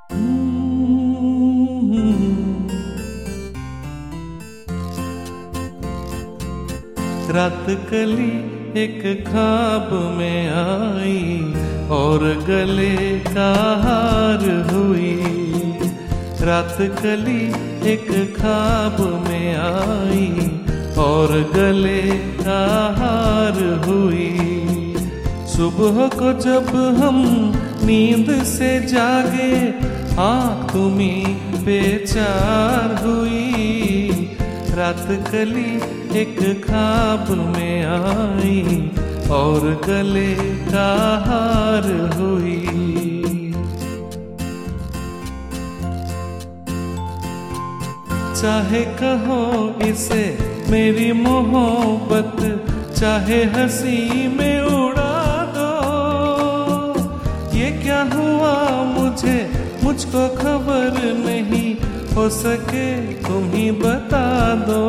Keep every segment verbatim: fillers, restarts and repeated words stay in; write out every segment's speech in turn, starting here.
रात कली एक ख्वाब में आई और गले का हार हुई। रात कली एक ख्वाब में आई और गले का हार हुई। सुबह को जब हम नींद से जागे आँख तुम्हीं पे चार हुई। रात कली एक ख्वाब में आई और गले का हार हुई। चाहे कहो इसे मेरी मोहब्बत, चाहे हंसी में उड़ा दो। ये क्या हुआ मुझे मुझको खबर नहीं, हो सके तुम ही बता दो।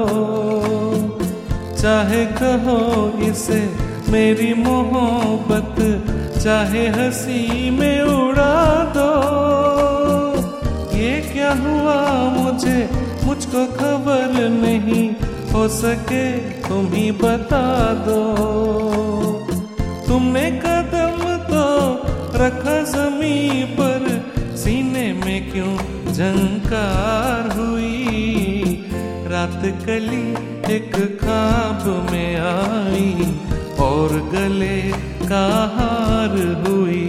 चाहे कहो इसे मेरी मोहब्बत, चाहे हंसी में उड़ा दो। ये क्या हुआ मुझे मुझको खबर नहीं, हो सके तुम ही बता दो। तुमने कदम तो रखा ज़मीं पर, सीने में क्यों झंकार हुई। रात कली एक ख्वाब में आई और गले का हार हुई।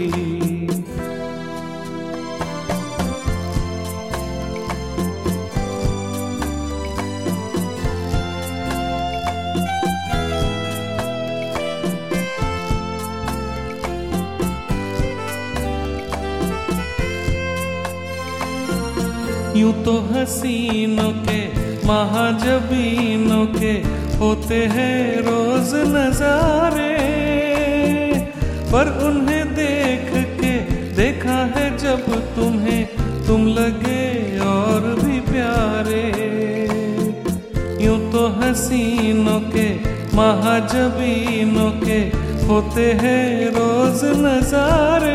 यूं तो हसीनों के महाजबीनों के होते हैं रोज नजारे, पर उन्हें देख के देखा है जब तुम्हें, तुम लगे और भी प्यारे। यूं तो हसीनों के महाजबीनों के होते हैं रोज नजारे,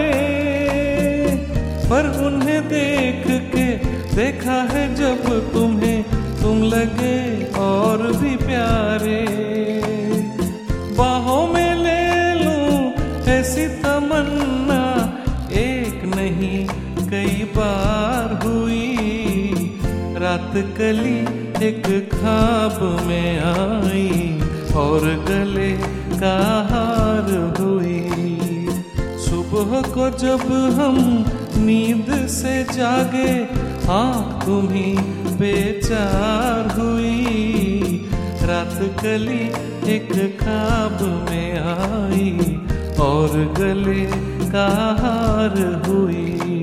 पर उन्हें देख के देखा है जब तुम्हें, तुम लगे और भी प्यारे। बाहों में ले लूं ऐसी तमन्ना, एक नहीं कई बार हुई। रात कली एक ख्वाब में आई और गले का हार हुई। सुबह को जब हम नींद से जागे आँख तुम्हीं बेचार हुई। रात कली एक ख्वाब में आई और गले का हार हुई।